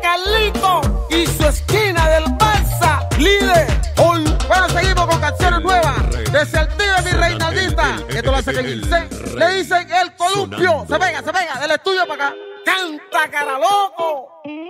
Carlito y su esquina del Barça, líder. Hoy, bueno, seguimos con canciones nuevas. Desde el tío de mi Reinaldita, esto lo hace que le dicen el columpio. Se pega, del estudio para acá. Canta, cara loco.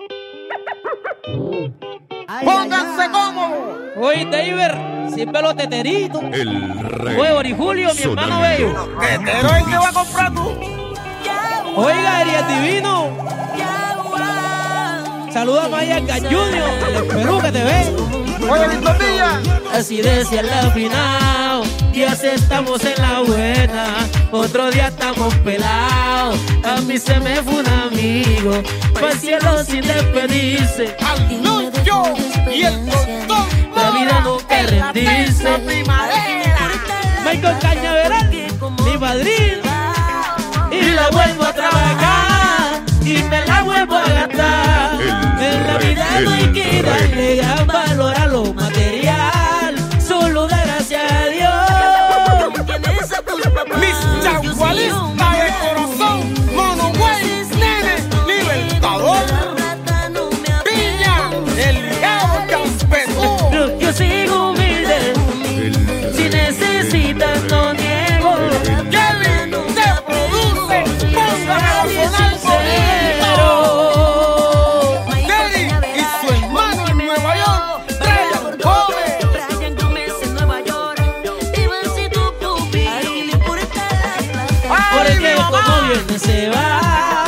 Pónganse cómodos. Oye, David, siempre los teteritos. El rey. Oye, Orihulio, mi hermano bello. Tetero es que va a comprar tú. Oiga, Ariel Divino. Saluda a Maya Junior, el Perú que te ve. Oye, Víctor Villa. Así decía la final, días estamos en la buena, otro día estamos pelados. A mí se me fue un amigo, fue al cielo sin despedirse. Al Lucho y el doctor La vida no te rendirse. primavera. Michael Cañaveral, mi padrino. Y la vuelvo a trabajar y me la vuelvo a gastar. En la vida no hay que darle gran valor a lo material, solo da gracias a Dios. Mis chagualistas de corazón, Mono Güey, Nene, Libertador, Piña, el ligado Campetú. Yo sigo humilde, si necesitas no niego. Kevin te produce, póngale a sonar bonito. Teddy y su hermano en Nueva York, Brian Gómez. Porque como viene se va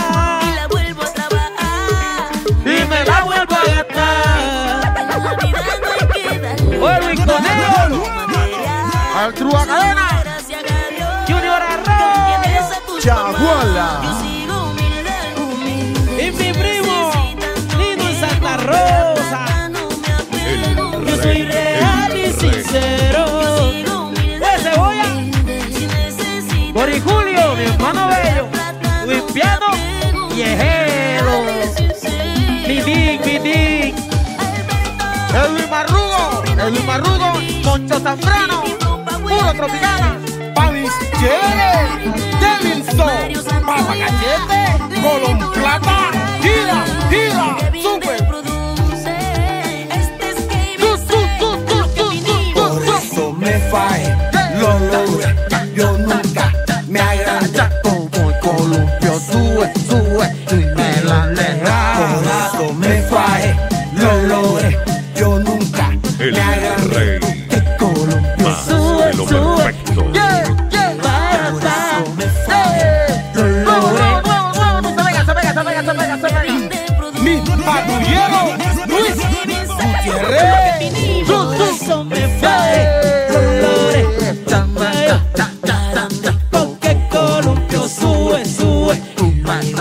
y me la vuelvo a gastar. Oye, Luis Conejo, Al Trua Cadena, Junior Arroz, Chaguala. y mi primo Nino en Santa Rosa. Yo soy real y sincero. Pues Cebolla, Orihulio, mi hermano bello, Luis Piano y Ejelo. Mi Dick. Edwin Marrugo, Moncho Zambrano, Puro Tropicana, Pavis Chévere, Devilson, Papa Cachete, Colón Plata, Gira, Super. Por eso me fae, lo logré, yo nunca me agrandé. Como el columpio sube y me la aleja. Por eso me fae, lo logré, yo nunca El me agrandé. rey. El columpio Más de lo perfecto. por eso me fae, lo logré. Se pega. Mi patrullero, Luis Gutiérrez. Por eso me fae, Dolores, porque el columpio sube.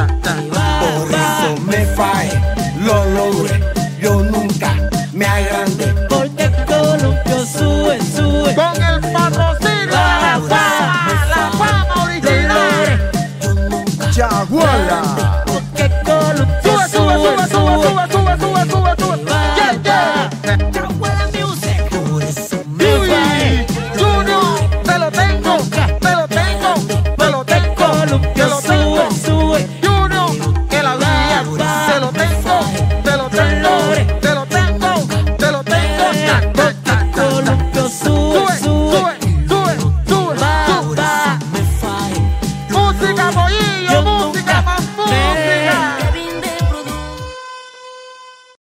Por eso me fae, lo logré, yo nunca me agrandé.